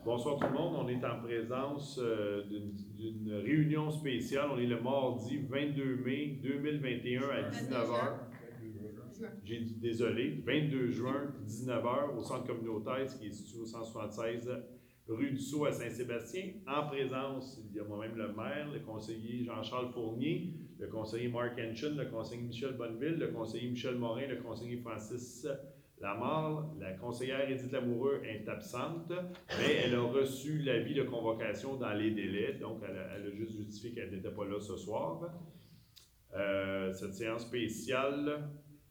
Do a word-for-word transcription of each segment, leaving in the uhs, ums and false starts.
Bonsoir tout le monde. On est en présence euh, d'une réunion spéciale. On est le mardi vingt-deux mai deux mille vingt et un à dix-neuf heures. J'ai dit désolé, vingt-deux juin, dix-neuf heures, au centre communautaire qui est situé au cent soixante-seize rue du Sceau à Saint-Sébastien. En présence, il y a moi-même le maire, le conseiller Jean-Charles Fournier, le conseiller Mark Henshin, le conseiller Michel Bonneville, le conseiller Michel Morin, le conseiller Francis Lamarre. La conseillère Édith Lamoureux est absente, mais elle a reçu l'avis de convocation dans les délais, donc elle a, elle a juste justifié qu'elle n'était pas là ce soir. Euh, cette séance spéciale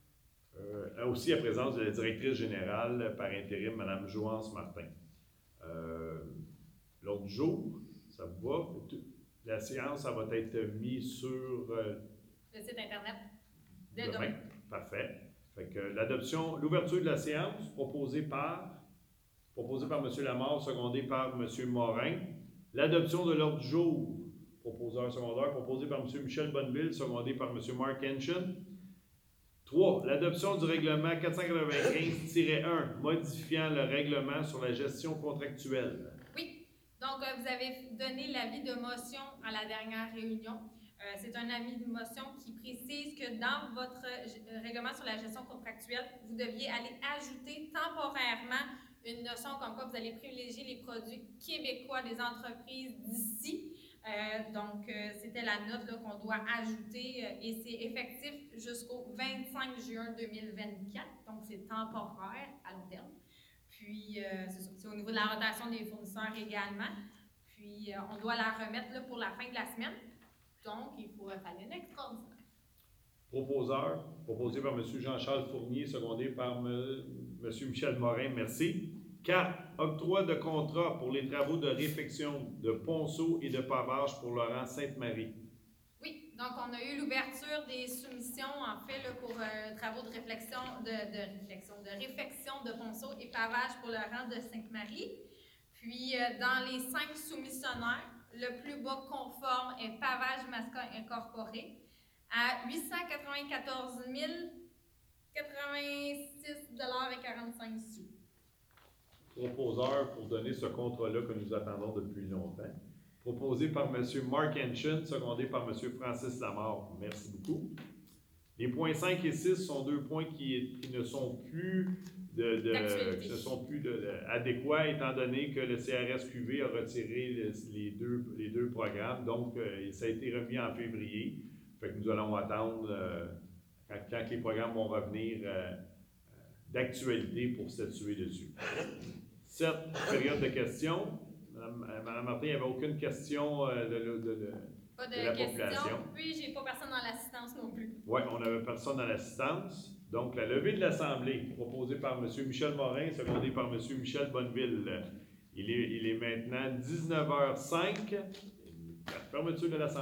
euh, a aussi la présence de la directrice générale par intérim, Mme Joance Martin. Euh, L'ordre du jour, ça vous va? La séance, ça va être mise sur euh, le site Internet. Demain. demain. Parfait. Fait que l'adoption, l'ouverture de la séance proposée par, proposée par M. Lamarre, secondée par M. Morin. L'adoption de l'ordre du jour, proposeur secondaire, proposé par M. Michel Bonneville, secondé par M. Mark Henshin. trois. L'adoption du règlement quatre cent quatre-vingt-quinze tiret un, modifiant le règlement sur la gestion contractuelle. Oui. Donc, euh, vous avez donné l'avis de motion à la dernière réunion. Euh, c'est un avis de motion qui précise que dans votre euh, règlement sur la gestion contractuelle, vous deviez aller ajouter temporairement une notion comme quoi vous allez privilégier les produits québécois des entreprises d'ici. Euh, donc, euh, c'était la note qu'on doit ajouter euh, et c'est effectif jusqu'au vingt-cinq juin deux mille vingt-quatre. Donc, c'est temporaire à long terme. Puis, euh, c'est au niveau de la rotation des fournisseurs également. Puis, euh, on doit la remettre là, pour la fin de la semaine. Donc, il faut faire une extraordinaire. Proposeur, proposé par M. Jean-Charles Fournier, secondé par M. Michel Morin, merci. quatre. Octroi de contrat pour les travaux de réfection de ponceau et de pavage pour Laurent Sainte-Marie. Oui, donc on a eu l'ouverture des soumissions, en fait, là, pour euh, travaux de réflexion, de, de réflexion, de réfection de ponceau et pavage pour Laurent de Sainte-Marie. Puis, euh, dans les cinq soumissionnaires, le plus bas conforme est Pavage Masca Incorporé à huit cent quatre-vingt-quatorze mille quatre-vingt-six dollars et quarante-cinq sous. Proposeur pour donner ce contrat-là que nous attendons depuis longtemps. Proposé par M. Mark Henshin, secondé par M. Francis Lamarre. Merci beaucoup. Les points cinq et six sont deux points qui, qui ne sont plus De, de, qui ne sont plus de, de, adéquats étant donné que le C R S Q V a retiré les, les, deux, les deux programmes. Donc, euh, ça a été remis en février. Fait que nous allons attendre euh, quand, quand les programmes vont revenir euh, d'actualité pour statuer dessus. Cette période de questions. Mme, Mme Martin, il n'y avait aucune question euh, de, de, de, pas de, de la question. population. Puis, j'ai pas personne dans l'assistance non plus. Oui, on n'avait personne dans l'assistance. Donc, la levée de l'Assemblée, proposée par M. Michel Morin, secondée par M. Michel Bonneville. Il est, il est maintenant dix-neuf heures zéro cinq. La fermeture de l'Assemblée.